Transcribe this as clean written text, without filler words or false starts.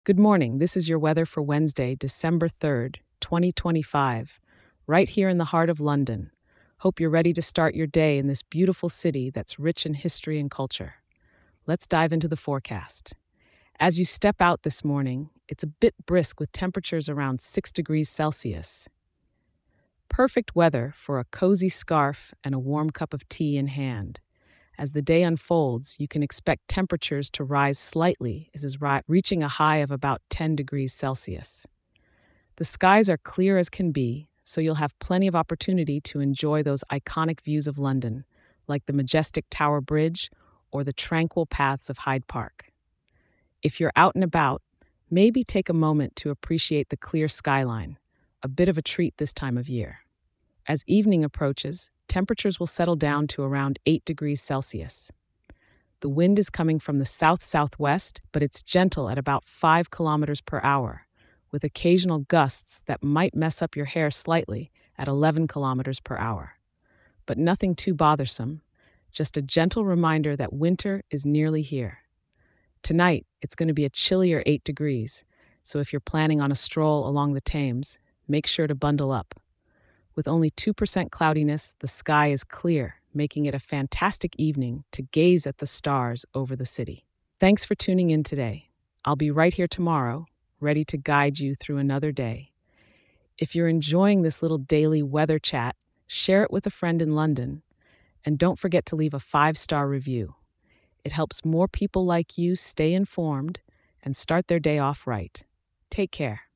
Good morning. This is your weather for Wednesday, December 3rd, 2025, right here in the heart of London. Hope you're ready to start your day in this beautiful city that's rich in history and culture. Let's dive into the forecast. As you step out this morning, it's a bit brisk with temperatures around 6 degrees Celsius. Perfect weather for a cozy scarf and a warm cup of tea in hand. As the day unfolds, you can expect temperatures to rise slightly, reaching a high of about 10 degrees Celsius. The skies are clear as can be, so you'll have plenty of opportunity to enjoy those iconic views of London, like the majestic Tower Bridge or the tranquil paths of Hyde Park. If you're out and about, maybe take a moment to appreciate the clear skyline, a bit of a treat this time of year. As evening approaches, temperatures will settle down to around 8 degrees Celsius. The wind is coming from the south-southwest, but it's gentle at about 5 kilometers per hour, with occasional gusts that might mess up your hair slightly at 11 kilometers per hour. But nothing too bothersome, just a gentle reminder that winter is nearly here. Tonight, it's going to be a chillier 8 degrees, so if you're planning on a stroll along the Thames, make sure to bundle up. With only 2% cloudiness, the sky is clear, making it a fantastic evening to gaze at the stars over the city. Thanks for tuning in today. I'll be right here tomorrow, ready to guide you through another day. If you're enjoying this little daily weather chat, share it with a friend in London, and don't forget to leave a 5-star review. It helps more people like you stay informed and start their day off right. Take care.